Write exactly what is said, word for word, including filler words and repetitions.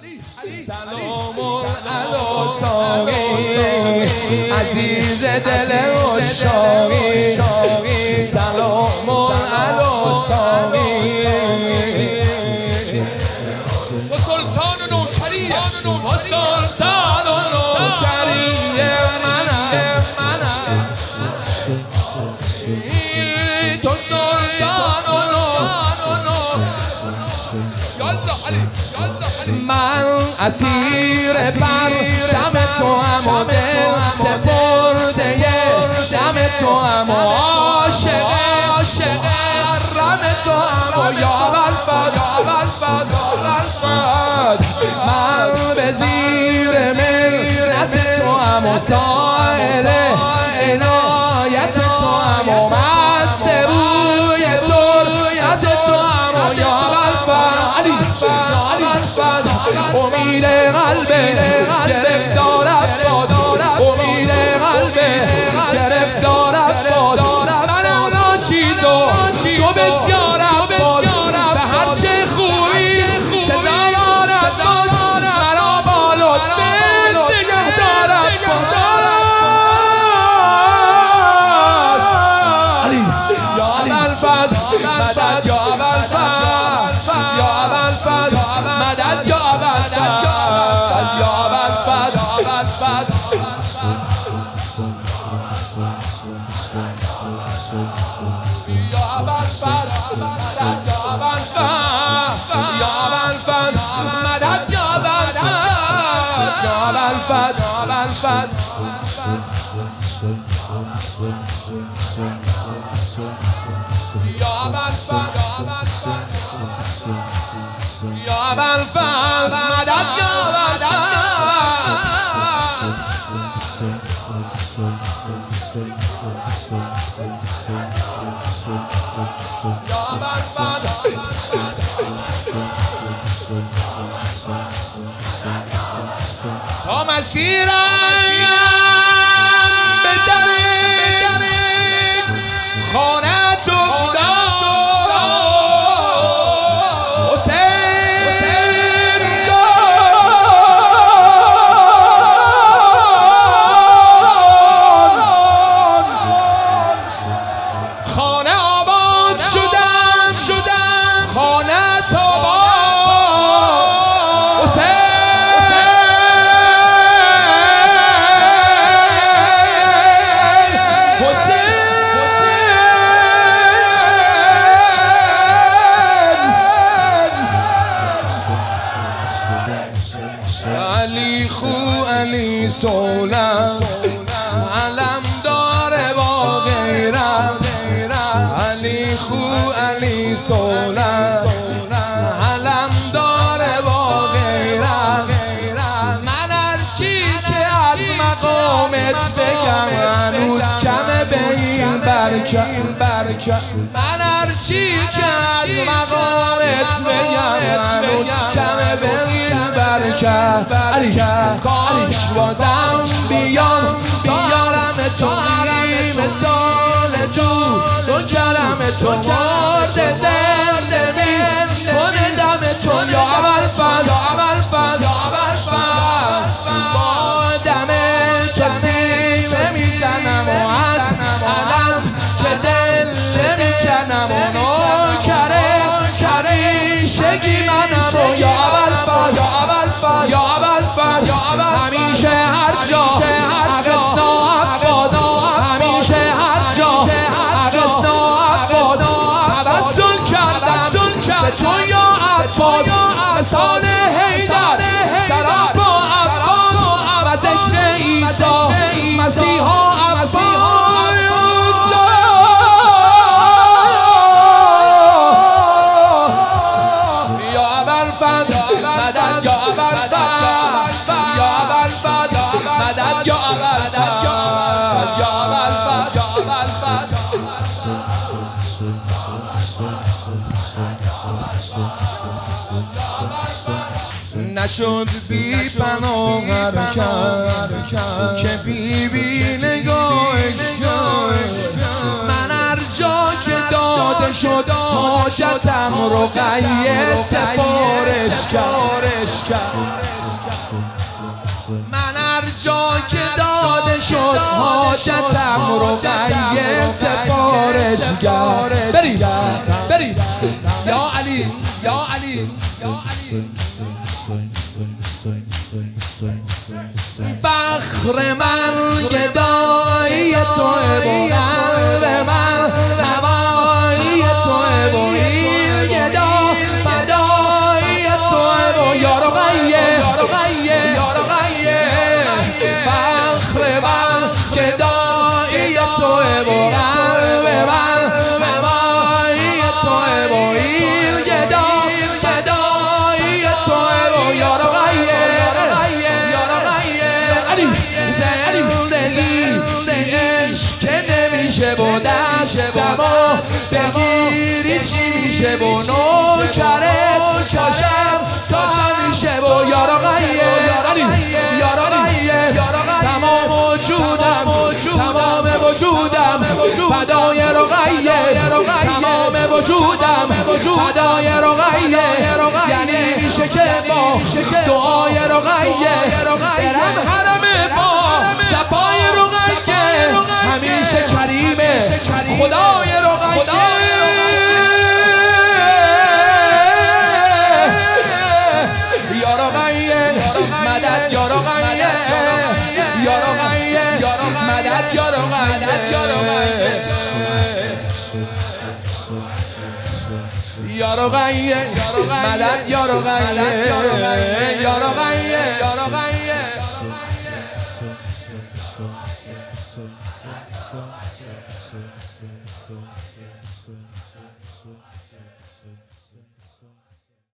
سلام علی ساقی عزیز دل عشاقی، سلام علی ساقی و سلطان و نوکری و سلطان و نوکری منم تو سلطان و نوکری. من اسیر پرچم تو هم و دل سپرده دم تو هم و عاشق رم تو هم و یا ابوالفضل من به زیر منت تو هم و سائل عنایت تو هم و مست روی تربیت تو هم و یا ابوالفضل امید قلبه گرفتار افراد، امید قلبه گرفتار افراد. من اونا چیزو تو بسیار افراد به هر چه خوبی چه زمان افراد مرا با لطف نگهدار افراد. یا ابوالفضل مدد، یا ابوالفضل یا ابوالفضل مدد، یا ابوالفضل یا ابوالفضل یا ابوالفضل مدد، یا ابوالفضل یا ابوالفضل مدد، یا ابوالفضل یا ابوالفضل یا ابوالفضل یا ابوالفضل مدد، یا ابوالفضل یا ابوالفضل. تا مسیرم به در خانه‌ت افتاد علی خو علی سولم علم داره با غیرم، علی خو علی سولم علم داره با غیرم. من هرچی که از مقامت بگم هنوز کمه به این برکت، من هرچی که از مقامت بگم هنوز کمه به این برکت. کاش بازم بیام بیارم تو مثال تو دو کلم تو مرد زنده می کنه دم تو. یا ابوالفضل یا ابوالفضل یا ابوالفضل با دم تو سیمه میزنم و از علم که دل نمیکنم و نوکره کریشگی منم و یا ابوالفضل یا ابوالفضل یا ابوالفضل همیشه هر جا اغسنا افاد، همیشه هر جا اغسنا افاد توسل کردم به تو یا افاد، مثال حیدر سراپا افاد و ذکر عیسی مسیحا افاد. یا ابوالفضل مدد، یا ابوالفضل یا ابوالفضل مدد، یا ابوالفضل یا ابوالفضل یا ابوالفضل. نشد بی پناه حرکت که بی بی نگاهش کرد. من هر جا که داده شد حاجتم رقیه سفارش کرد. من هر جا که داده شد حاجتم رقیه سفارش کرد. برید برید یا علی یا علی یا علی. فخر من گدایی توه و قلب من هوایی توه و این گدا فدایی توه و یا رقیه یا رقیه. فخر من گدایی توه و قلب من هوایی توه و این گدا فدایی توه و یا رقیه. زندگی عشق که نمیشه و دستمو بگیری چی میشه و نوکرت باشم تا همیشه و یا رقیه یا رقیه. تمام وجودم تمام وجودم فدای رقیه. تمام وجودم فدای رقیه. یعنی میشه که با دعای رقیه برم حرم با صفای رقیه. همیشه کریمه خدای رقیه. یا رقیه مدد یا رقیه یا رقیه مدد یا رقیه یا رقیه مدد یا رقیه یا رقیه